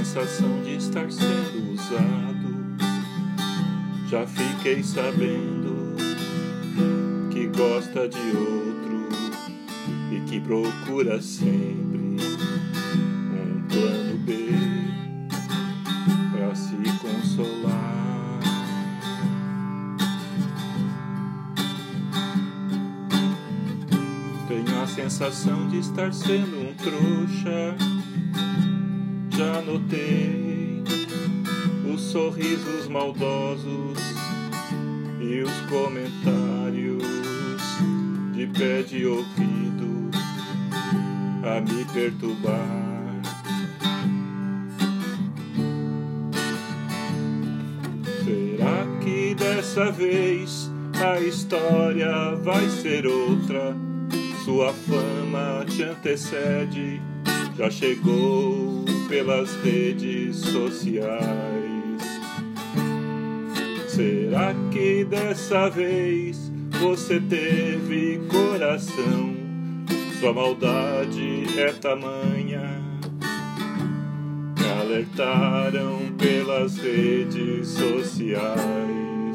sensação de estar sendo usado. Já fiquei sabendo que gosta de outro e que procura sempre um plano B pra se consolar. Tenho a sensação de estar sendo um trouxa. Já notei os sorrisos maldosos e os comentários de pé de ouvido a me perturbar. Será que dessa vez a história vai ser outra? Sua fama te antecede, já chegou pelas redes sociais. Será que dessa vez você teve coração? Sua maldade é tamanha. Me alertaram pelas redes sociais.